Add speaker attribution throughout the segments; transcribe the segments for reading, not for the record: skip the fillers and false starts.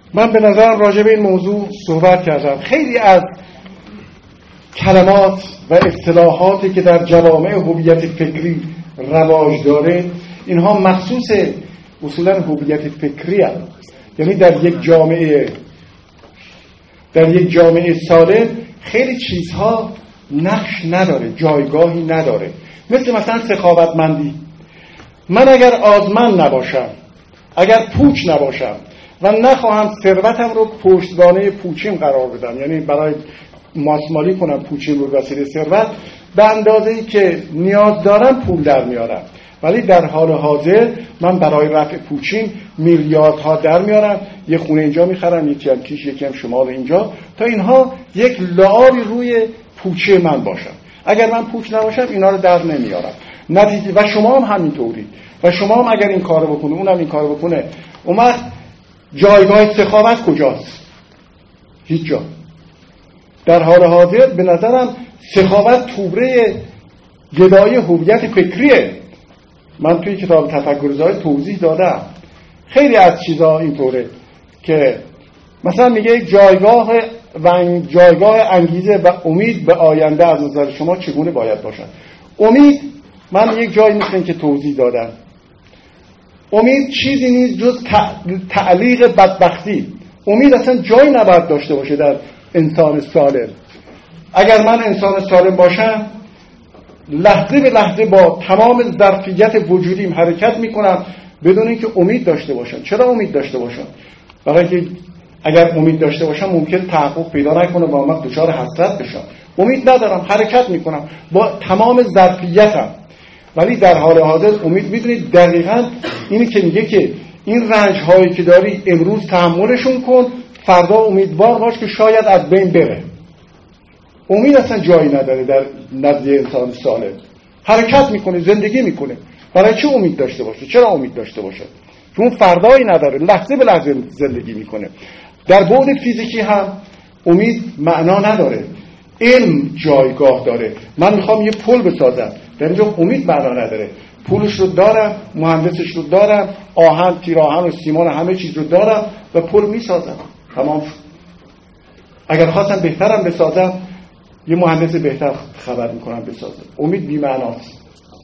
Speaker 1: من به نظرم راجع به این موضوع صحبت کردم. خیلی از کلمات و اصطلاحاتی که در جوامع هویت فکری رواج داره، اینها مخصوص اصولا هویت فکری هست. یعنی در یک جامعه سالم خیلی چیزها نقش نداره، جایگاهی نداره. مثلا سخاوتمندی. من اگر آزمند نباشم، اگر پوچ نباشم و نخواهم ثروتم رو پشتوانه پوچیم قرار بدم، یعنی برای ماسمالی کنم پوچیم رو وسیله ثروت، به اندازه‌ای که نیاز دارم پول در میارم، ولی در حال حاضر من برای رفع پوچیم میلیاردها در میارم، یه خونه اینجا میخرم، یکی هم کیش، یکی هم شمال اینجا، تا اینها یک لعابی روی پوچه من باشم. اگر من پوچ نباشم اینا رو در نمیارم. نتیجه و شما هم همینطوری، و شما هم اگر این کارو بکنه اونم این کارو بکنه، اون جایگاه سخاوت کجاست؟ هیچ جا. در حال حاضر به نظرم سخاوت توبره گدایی هویت فکریه. من توی کتاب تفکر زاید توضیح دادم. خیلی از چیزا اینطوره که مثلا میگه جایگاه انگیزه و امید به آینده از نظر شما چگونه باید باشد. امید، من یک جایی مثل که توضیح دادم، امید چیزی نیست جز تعلیق بدبختی. امید اصلا جایی نباید داشته باشه در انسان سالم. اگر من انسان سالم باشم، لحظه به لحظه با تمام ظرفیت وجودیم حرکت میکنم بدون اینکه امید داشته باشم. چرا امید داشته باشم؟ برای اینکه اگر امید داشته باشم ممکن تحقق پیدا نکنه و من دچار حسرت بشم. امید ندارم، حرکت میکنم با تمام ظرفیتم. ولی در حال حاضر امید، میدونید دقیقاً اینی که میگه که این رنج هایی که داری امروز تحملشون کن، فردا امیدوار باش که شاید از بین بره. امید اصلا جایی نداره در نزد انسان سالم. حرکت میکنه، زندگی میکنه. برای چه امید داشته باشه؟ چرا امید داشته باشه؟ چون فردایی نداره، لحظه به لحظه زندگی میکنه. در بعد فیزیکی هم امید معنا نداره، علم جایگاه داره. من میخوام یه پل بسازم، در اینجا امید معنا نداره. پولش رو دارم، مهندسش رو دارم، آهن، تیراهن و سیمان همه چیز رو دارم و پل میسازم. تمام شد. اگر خواستم بهترم بسازم، یه مهندس بهتر خبر میکنم بسازم. امید بی معناست.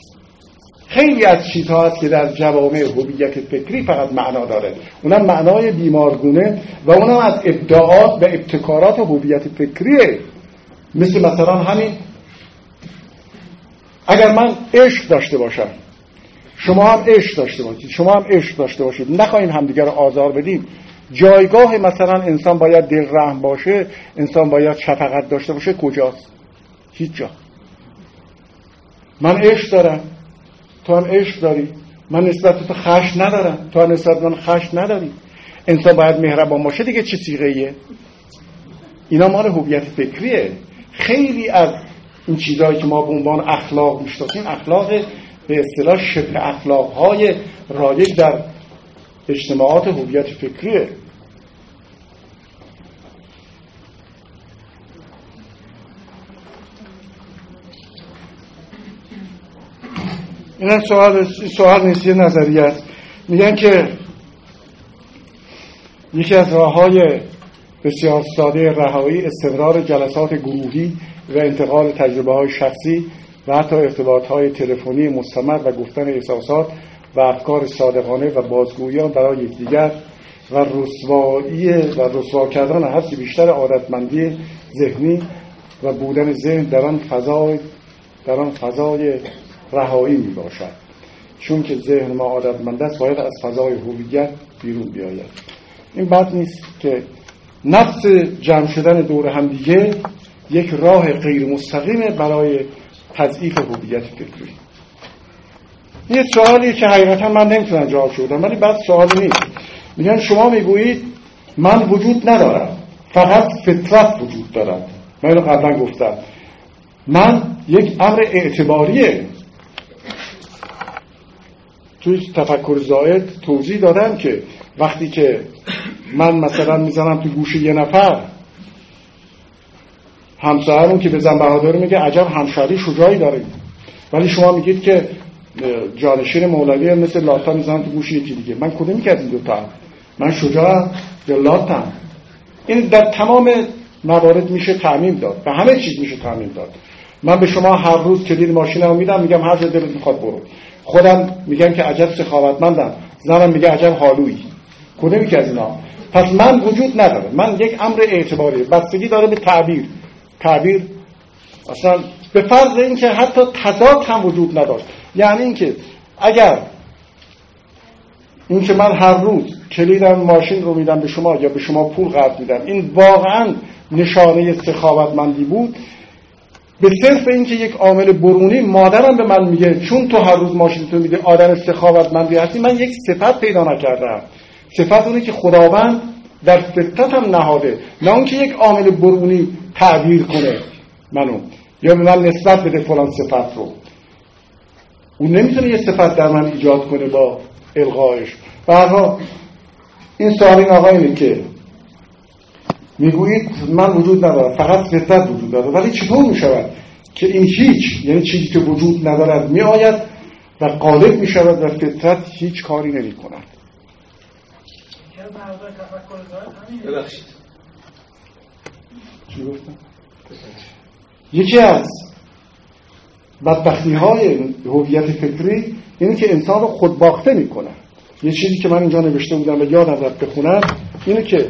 Speaker 1: خیلی از چیزها هست که در جوامع هویت فکری فقط معنا داره، اونم معنای بیمارگونه و اونم از ابداعات و ابتکارات هویت فکریه. مثلا همین، اگر من عشق داشته باشم، شما هم عشق داشته باشید، شما هم عشق داشته باشید، نخواهیم همدیگر رو آزار بدیم، جایگاه مثلا انسان باید دلرحم باشه، انسان باید شفقت داشته باشه کجاست؟ هیچ جا. من عشق دارم، تو هم عشق داری. من نسبت تو خشم ندارم، تو هم نسبت من خشم نداری. انسان باید مهربان باشه دیگه. چه صیغه‌ایه؟ اینا مال هویت فکریه. خیلی از این چیزهایی که ما به عنوان اخلاق میشناسیم، اخلاق به اصطلاح شبه اخلاق‌های رایج در اجتماعات هویت فکریه. این سوال نیست، یه نظریه است. میگن که یکی از راه‌های بسیار ساده رهایی استمرار جلسات گروهی و انتقال تجربه‌های شخصی و حتی ارتباط‌های تلفنی مستمر و گفتن احساسات و افکار صادقانه و بازگویان برای یکدیگر و رسوا کردن هرچه بیشتر عادتمندی ذهنی و بودن ذهن در آن فضای رهایی می باشد. چون که ذهن ما عادتمند است، باید از فضای هویت بیرون بیاید. این بد نیست که نفس جمع شدن دور هم دیگه یک راه غیر مستقیمه برای تضعیف هویت فکری. یه سوالی که حقیقتا من نمیتونم جوابش بدم، ولی بعد سوال نیست. میگن شما میگویید من وجود ندارم، فقط فطرت وجود دارد. من اینو قبلا گفتم. من یک امر اعتباریه. توی تفکر زائد توضیح دادم که وقتی که من مثلا میزنم تو گوش یه نفر، همسایه‌مون که به زن بهادر میگه عجب همشهری شجاعی داره، ولی شما میگید که جانشین مولوی مثل لاتا میزنم تو گوش یکی دیگه. من کدومی که از این دوتا هم؟ من شجاعم یا لاتم. این در تمام موارد میشه تعمیم داد، به همه چیز میشه تعمیم داد. من به شما هر روز کلید ماشینمو میدم، میگم هر جا دلت میخواد برو. خودم میگم که عجب سخاوتمندم، زنم میگه عجب حالویی. کدومی که از اینا؟ پس من وجود نداره، من یک امر اعتباری، بستگی داره به تعبیر اصلا به فرض اینکه حتی تضاد هم وجود نداشت. یعنی اینکه اگر اینکه من هر روز کلیدم ماشین رو میدم به شما یا به شما پول قرض میدم، این واقعا نشانه سخاوتمندی بود، به صرف اینکه یک عامل برونی مادرم به من میگه چون تو هر روز ماشین تو میدی آدم سخاوتمندی هستی، من یک صفت پیدا نکردم. صفت اونه که خداوند در فطرتم نهاده، نه اون که یک عامل برونی تعبیر کنه منو یا به من نسبت بده فلان صفت رو. اون نمیتونه یه صفت در من ایجاد کنه با الغایش. برها این سوال این آقا اینه که میگویید من وجود ندارم، فقط فطرت وجود داره، ولی چطور میشود که این هیچ، یعنی چیزی که وجود ندارد میآید و غالب میشود و فطرت هیچ کاری نمی کند؟
Speaker 2: ببخشید
Speaker 1: چی گفتم؟ یکی از بدبختی های هویت فکری اینه که انسان رو خودباخته میکنه. یه چیزی که من اینجا نوشته بودم و یادم رفت بخونم اینه که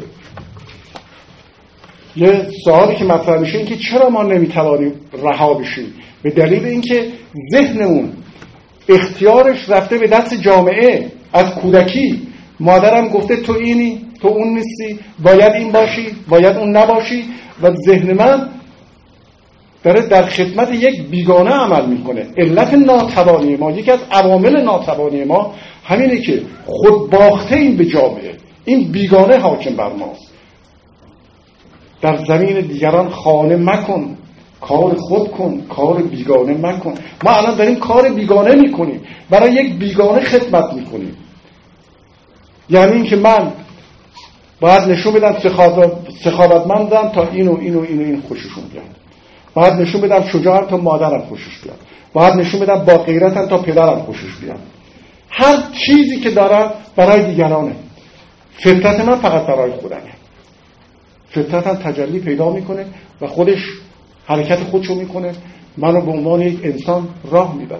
Speaker 1: یه سوالی که مطرح میشه این که چرا ما نمیتوانیم رها بشیم؟ به دلیل اینکه ذهنمون اختیارش رفته به دست جامعه. از کودکی مادرم گفته تو اینی، تو اون نیستی، باید این باشی، باید اون نباشی، و ذهن من داره در خدمت یک بیگانه عمل میکنه. علت ناتوانی ما، یکی از عوامل ناتوانی ما همینه که خود باخته این به جامعه، این بیگانه حاکم بر ماست. در زمین دیگران خانه مکن، کار خود کن، کار بیگانه مکن. ما الان داریم کار بیگانه میکنیم، برای یک بیگانه خدمت میکنیم. یعنی این که من باید نشون بدم سخاوتمندم تا این خوششون بیاد، باید نشون بدم شجاعم تا مادرم خوشش بیاد، باید نشون بدم با غیرتم تا پدرم خوشش بیاد. هر چیزی که دارم برای دیگرانه. فطرت من فقط برای خودمه. فطرتم تجلی پیدا میکنه و خودش حرکت خودشو میکنه، منو به عنوان یک انسان راه میبره.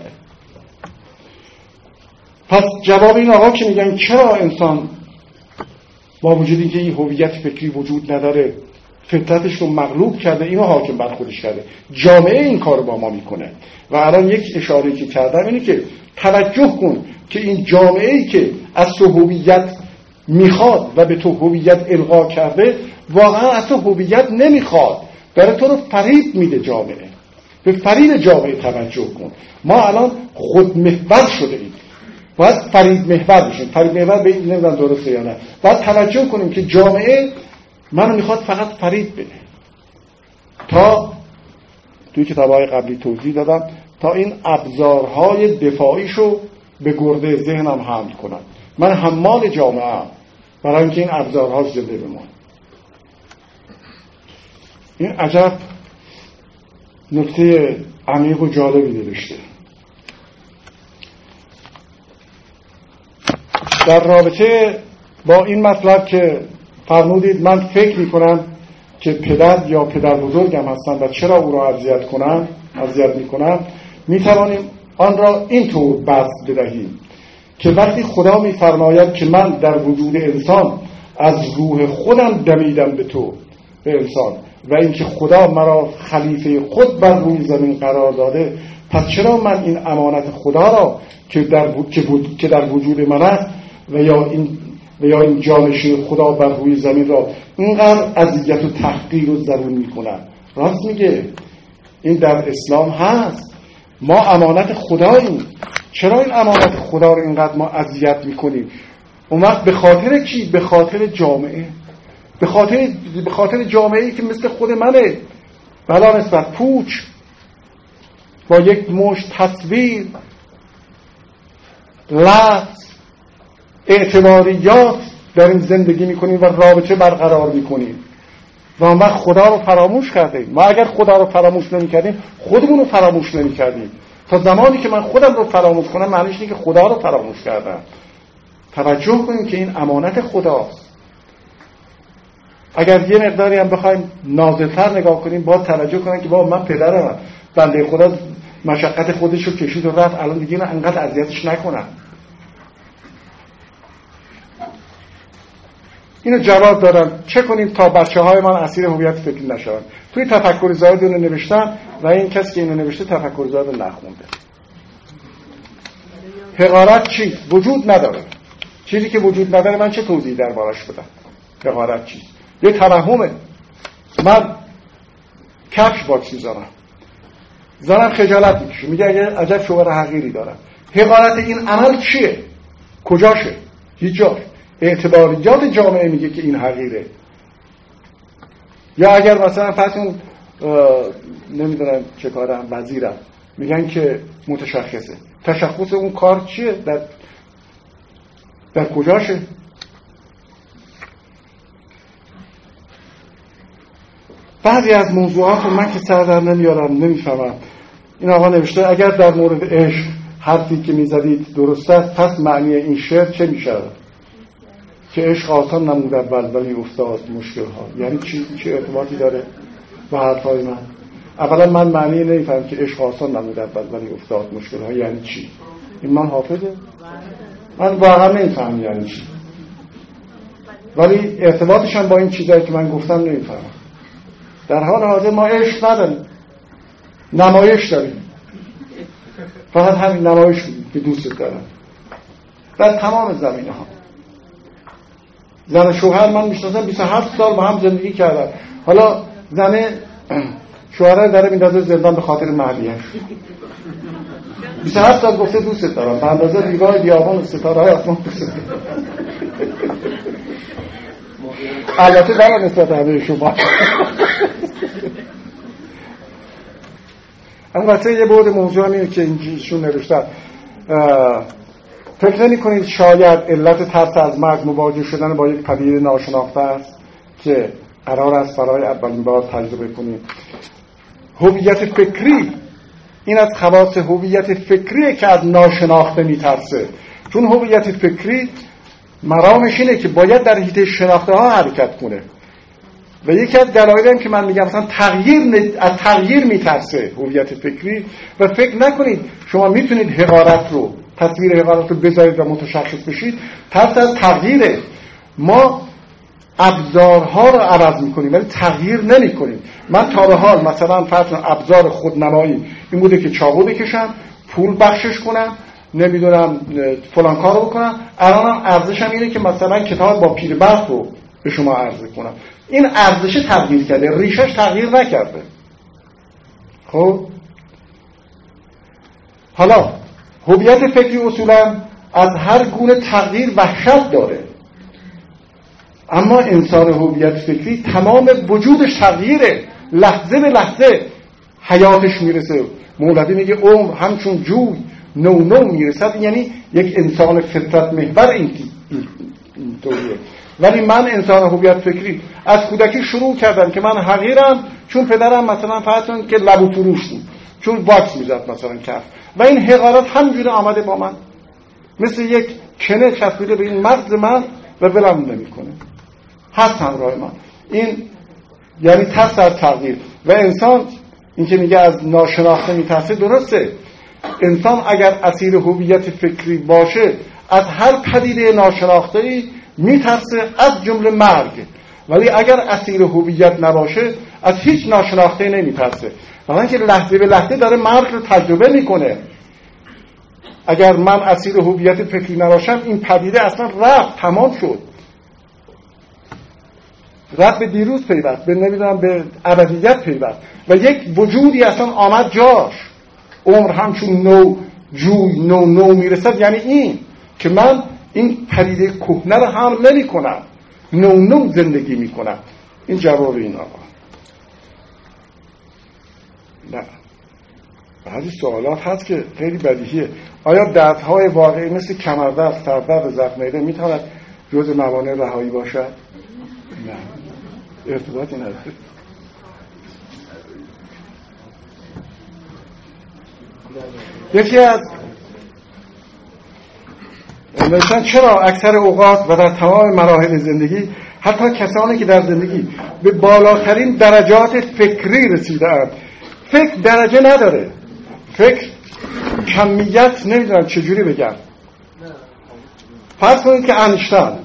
Speaker 1: پس جواب این آقا که میگن چرا انسان با وجود اینکه این هویت فکری وجود نداره فطرتش رو مغلوب کرده، اینو حاکم بر خودش کرده، جامعه این کارو با ما میکنه. و الان یک اشاره که کردم اینه که توجه کن که این جامعه‌ای که از تو هویت میخواد و به تو هویت القا کرده واقعا از تو هویت نمیخواد، داره تو رو فریب میده. جامعه به فریب جامعه توجه کن. ما الان خودمحور شده ایم، باید فرید محور بشیم. فرید محور به این نمیدونم درسته یا نه. باید توجه کنیم که جامعه منو میخواد فقط فرید بده. تا توی کتاب‌های قبلی توضیح دادم تا این ابزارهای دفاعیشو به گرده ذهنم حمل کنم. من حمال جامعه ام برای اینکه این ابزارها زنده بمونه. این عجب نکته عمیق و جالبی نوشته. در رابطه با این مطلب که فرمودید من فکر میکنم که پدر یا پدر بزرگم هستن و چرا او را اذیت میکنم، میتوانیم آن را اینطور بسط بدهیم که وقتی خدا میفرماید که من در وجود انسان از روح خودم دمیدم به انسان و اینکه خدا مرا خلیفه خود بر روی زمین قرار داده، پس چرا من این امانت خدا را که در وجود من است و یا این جانشین خدا بر روی زمین را اینقدر اذیت و تحقیر و ضرور میکنن؟ راست میگه، این در اسلام هست. ما امانت خداییم. چرا این امانت خدا رو اینقدر ما اذیت میکنیم؟ اون وقت به خاطر کی؟ به خاطر جامعه، به خاطر جامعه‌ای که مثل خود منه، بلا نسبت پوچ، با یک مشت تصویر، لفظ، اعتباریات داریم زندگی میکنیم و رابطه برقرار میکنیم و اون وقت خدا رو فراموش کردیم. ما اگر خدا رو فراموش نمیکردیم خودمون رو فراموش نمیکردیم. تا زمانی که من خودم رو فراموش کنم معنیش اینه که خدا رو فراموش کردم. توجه کنید که این امانت خداست. اگر یه مقداری هم بخوایم نازل‌تر نگاه کنیم، باید توجه کنیم که بابا من پدرم، بنده خدا مشقت خودش رو کشید و رفت، الان دیگه نه انقدر اذیتش نکنم. اینو جواب دارم چه کنیم تا بچه‌های من اسیر هویت فکری نشوند. توی تفکر زاید اینو نوشتن و این کسی که اینو نوشته تفکر زاید رو نخونده. حقارت چی؟ وجود نداره. چیزی که وجود نداره من چه توضیحی دربارش بدم؟ حقارت چی؟ یه توهمه. من کفش باکسی زنم خجالت میکشه، میگه اگه عجب شوهر حقیری دارم. حقارت این عمل چیه؟ کجاشه؟ هیچ جاش. اعتباریات جامعه میگه که این حقیره. یا اگر مثلا فرضون نمیدونم چه کارم وزیرم، میگن که متشخصه. تشخص اون کار چیه؟ در کجاشه؟ بعضی از موضوعات رو من که سر در نمیارم، نمیفهمم. این آقا نوشته اگر در مورد عشق حرفی که میزدید درست است، پس معنی این شعر چه میشه؟ که عشق آسان نمود اول ولی افتاد مشکل ها. یعنی چه ارتباطی داره با حرفای من؟ اولا من معنی نمیفهمم که عشق آسان نمود اول ولی افتاد مشکل ها یعنی چی؟ این من حافظه؟ من واقعا نمیفهمم یعنی چی. ولی ارتباطش هم با این چیزایی که من گفتم نمیفهمم. در حال حاضر ما عشق نداریم، نمایش داریم. فقط همین نمایش که دوست دارم در تمام زمینه ها. زن شوهر من میشناسم 27 سال با هم زندگی کردن. حالا زن شوهر داره میندازه زندان به خاطر مهریه‌اش. 27 سال گفته دوست دارم، به اندازه دیوار بیابان و ستاره‌های آسمان دوست دارم. البته در نسبت همه شما البته یه بعد موضوع اینه که اینجیشون نوشتن. فکر نمی کنید شاید علت ترس از مرگ مواجه شدن با یک پدیده ناشناخته است که قرار است برای اولین بار تجربه کنید؟ هویت فکری این از خواص هویت فکریه که از ناشناخته میترسه. چون هویت فکری مرامش اینه که باید در حیطه شناخته ها حرکت کنه و یکی از دلایل هم که من میگم مثلا از تغییر میترسه هویت فکری. و فکر نکنید شما میتونید حقارت رو، تصویر حقارت رو بذارید و متشخص بشید. ترس از تغییره. ما ابزارها رو عوض میکنیم ولی تغییر نمیکنیم. من تا به حال مثلا فرض ابزار خودنمایی این بوده که چاقو بکشم، پول بخشش کنم، نمیدونم فلان کارو بکنم. الانم ارزشم اینه که مثلا کتاب با پیربرد رو به شما عرضه کنم. این ارزش تغییر کرده، ریشش تغییر نکرده. خب حالا هویت فکری اصولا از هر گونه تغییر وحشت داره، اما انسان هویت فکری تمام وجودش تغییره، لحظه به لحظه حیاتش میرسه. مولوی میگه عمر همچون جوی نو نو میرسد. یعنی یک انسان فطرت محور اینطوریه. ولی من انسان هویت فکری از کودکی شروع کردم که من حقیرم، چون پدرم مثلا فرضون که لبو فروش بود، چون واکس میزد مثلا کف، و این حقارت همجوری آمده با من مثل یک کنه چسبیده به این مغز من و ولم نمیکنه، هست همراه من. این یعنی ترس از تغییر. و انسان این که میگه از ناشناخته میترسه درسته. انسان اگر اسیر هویت فکری باشه از هر پدیده ناشناخته‌ای میترسه، از جمله مرگ. ولی اگر اسیر هویت نباشه از هیچ ناشناخته نمیترسه، برای اینکه لحظه به لحظه داره مرگ رو تجربه میکنه. اگر من اسیر هویت فکری نباشم این پدیده اصلا رفت، تمام شد، رفت به دیروز پیوست، به نمیدونم به ابدیت پیوست و یک وجودی اصلا آمد جاش. عمر همچون نو جوی نو نو میرسد. یعنی این که من این پدیده کهنه رو حمل نمی کنم، نو نو زندگی می کنم. این جواب این آقا. نه، بعضی سوالات هست که خیلی بدیهیه. آیا دردهای واقعی مثل کمردرد، سردرد و زخم معده میتواند جزء موانع رهایی باشد؟ نه، ارتباطی نداره. یکی از مثلا چرا اکثر اوقات و در تمام مراحل زندگی حتی کسانی که در زندگی به بالاترین درجات فکری رسیدند، فکر درجه نداره، فکر کمیت، نمیدونم چجوری بگم. فرض کنید که انیشتین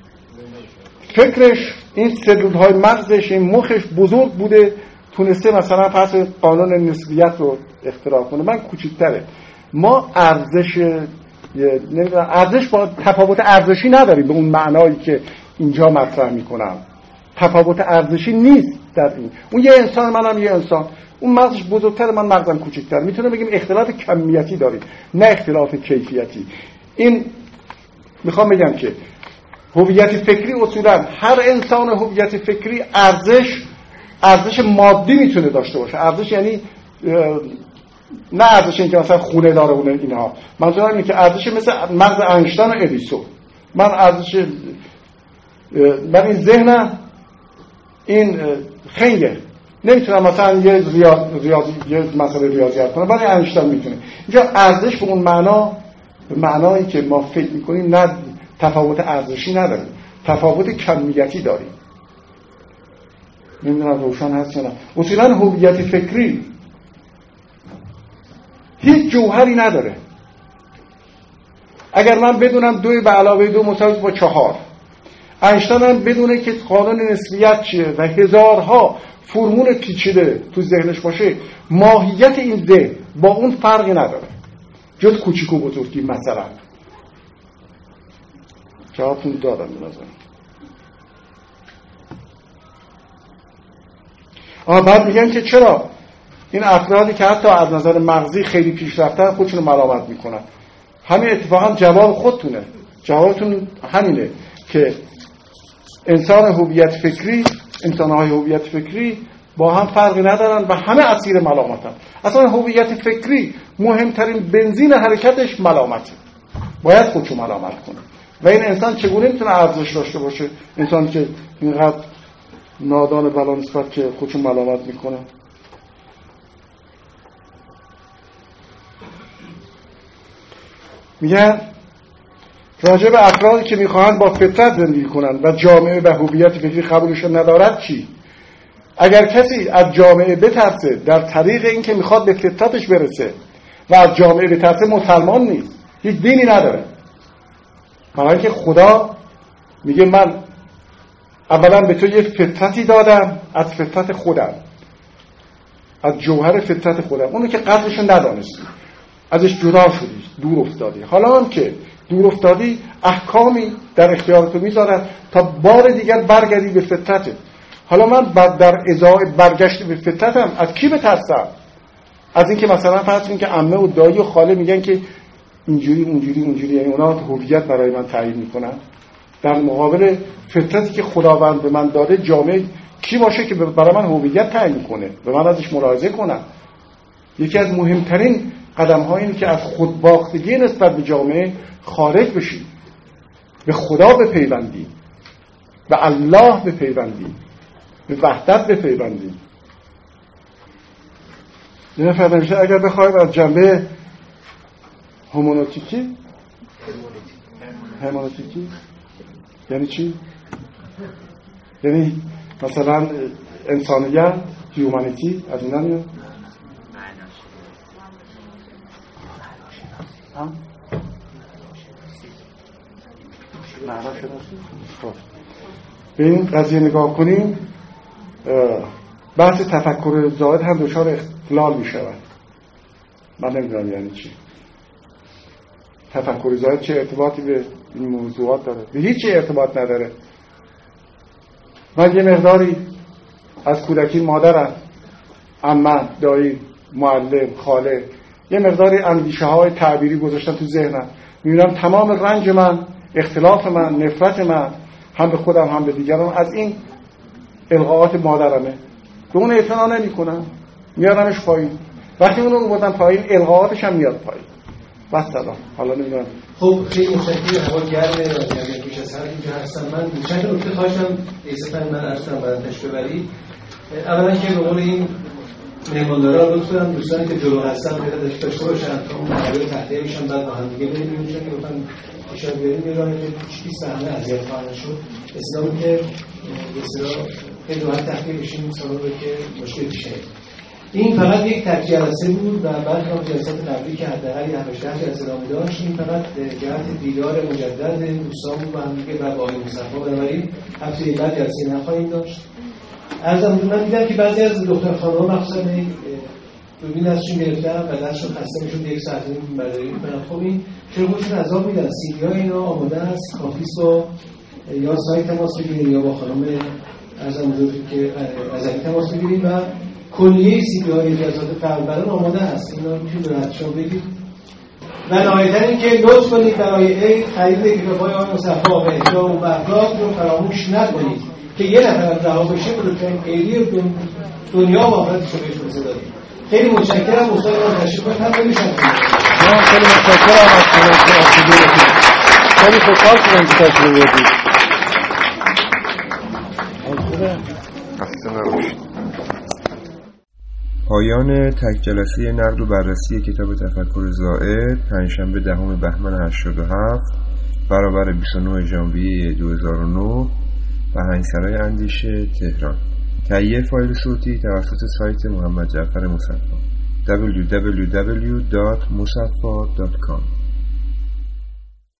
Speaker 1: فکرش، این سلولهای مغزش، این مخش بزرگ بوده، تونسته مثلا فرض قانون نسبیت رو اختراع کنه. من کوچکتره. ما ارزش، نمیدونم، ارزش با تفاوت ارزشی نداریم به اون معنایی که اینجا مطرح میکنم. تفاوت ارزشی نیست در این. اون یه انسان، منم یه انسان، اون مغزش بزرگتر، من مغزم کوچکتر. میتونه بگیم اختلاف کمیتی داریم، نه اختلاف کیفیتی. این میخوام بگم که هویت فکری اصولا هر انسان هویت فکری ارزش مادی میتونه داشته باشه. ارزش یعنی نه ارزش این که مثلا خونه داره اون اینها. منظورم اینه که ارزش مثل مغز انیشتین و ادیسون. من این ذهنم این خنگه، نمیتونم مثلا یه مسئله ریاضیات کنم، ولی انیشتین میتونه. اینجا ارزش به اون معنایی که ما فکر میکنیم نه، تفاوت ارزشی نداریم، تفاوت کمیتی داریم. نمیدونم روشن هست یا نه. اصولا هویت فکری هیچ جوهری نداره. اگر من بدونم 2 به علاوه 2 مساوی با 4، انیشتین هم بدونه که قانون نسبیت چیه و هزارها فرمول پیچیده تو ذهنش باشه، ماهیت این ذهن با اون فرقی نداره جز کوچیک و بزرگی. مثلا جوابتون دادم به نظر. بعد میگن که چرا این افرادی که حتی از نظر مغزی خیلی پیشرفتن خودشون رو ملامت میکنن؟ همین اتفاقا جواب خودتونه. جوابتون همینه که انسان‌های هویت فکری با هم فرقی ندارن و همه اسیر ملامتن. اصلا هویت فکری مهمترین بنزین حرکتش ملامته. باید خودشو ملامت کنه. و این انسان چگونه میتونه ارزش داشته باشه؟ انسان که اینقدر نادان بلا نسبت که خودشو ملامت میکنه. میگن راجع به افرادی که میخواهند با فطرت زندگی کنند و جامعه و هویت فکری قبولشون ندارد چی؟ اگر کسی از جامعه بترسه در طریق این که میخواد به فطرتش برسه و از جامعه بترسه، مسلمان نیست، هیچ دینی نداره. برای اینکه خدا میگه من اولا به تو یه فطرتی دادم، از فطرت خودم، از جوهر فطرت خودم، اونو که قدرشو ندانستی، ازش جدا شدی، دور افتادی. حالا هم که دور افتادی، احکامی در اختیار تو میذارن تا بار دیگر برگردی به فطرت. حالا من در ازای برگشت به فطرتم از کی بترسم؟ از این که مثلا فرض کنید که عمه و دایی و خاله میگن که اینجوری اونجوری اونجوری، یعنی اونا هویت برای من تعیین میکنن. در مقابل فطرتی که خداوند به من داده، جامعه کی باشه که برای من هویت تعیین کنه، به من ازش ملاحظه کنم؟ یکی از مهمترین قدم ها اینه که از خودباختگی نسبت به جامعه خارج بشی، به خدا بپیوندی، به الله بپیوندی، به وحدت بپیوندی. یعنی فرمایشه اگر بخوایم از جنبه هومونوتیکی یعنی چی؟ یعنی مثلا انسانیت، هیومانیتی، از اینا میاد. به این قضیه نگاه کنیم، بحث تفکر زائد هم دچار اختلال می شود. من نمیدونم یعنی چی تفکر زائد، چه ارتباطی به این موضوعات داره؟ به هیچ ارتباط نداره. من یه مقداری از کودکی مادرم، عمه، دایی، معلم، خاله، یه مقداری اندیشه های تعبیری گذاشتن تو ذهنم. میبینم تمام رنج من، اختلاف من، نفرت من، هم به خودم هم به دیگران، از این القاءات مادرمه. به اون اعتنا نمی کنم، میارمش پایین. وقتی اونو بودم پایین، القاءاتش هم میاد پایین. بس سلام. حالا نمیدونم.
Speaker 3: خب خیلی متشکرم. هوا گرمه و پیش از هر اینجا هستم. من چند نکته خواهشم ایستن من عرض کنم برای تشریح ببرید. اولا که به قول این مهماندارا لطف کنن دوستانی که جلو هستن دقت داشته باشن تا اون مقابل تحلیل میشن بعد با هم دیگه بریم چون که گفتن اشاره بریم یه راهی که هیچ صحنه اذیت خواهد شد اسلامی که بسیار خیلی راحت تحلیل بشیم سبب که مشکل پیش نیاد. این فقط یک تک جلسه بود و بعد هم جلسات قبلی که حداقل 8 جلسه ادامه داشت. این فقط جهت دیدار مجدد دوستان بود با هم دیگه و با آقای مصطفی. بنابراین هفته بعد جلسه نخواهیم داشت. عرضم من دیدم که بعضی از دختر خانم‌ها مخصوصا دوربین ازشون گرفتم و دستشون خسته میشد 1 ساعت و نیم برداری میکنن. خب این چرا خودشون عذاب میدن؟ سیدی ها اینا آماده است، کافیست با یا سایت تماس بگیریم یا با خانم عرضم حضورتون که ازلی تماس بگیریم و کلیه سیدی های اجازات فربران آماده است. اینا میتونید راحت شما بگید و نهایتاً این که لطف کنید برای خرید کتاب‌های آقای مصطفی و احیا و افراد رو فراموش نکنید که یه نفر رها بشه بزرگترین خیلی دنیا و آخرتش رو بهش رسیده داریم. خیلی متشکرم استاد ما تشریف کنید هم ببینید.
Speaker 1: من خیلی متشکرم از شما. خیلی خوشحال شدم که تشریف بردید.
Speaker 4: پایان تک جلسه نقد و بررسی کتاب تفکر زائد پنجشنبه 10 بهمن 87 برابر 29 ژانویه 2009 بهنگسرای اندیشه تهران. تهیه فایل صوتی توسط سایت محمد جعفر مصفی www.musaffa.com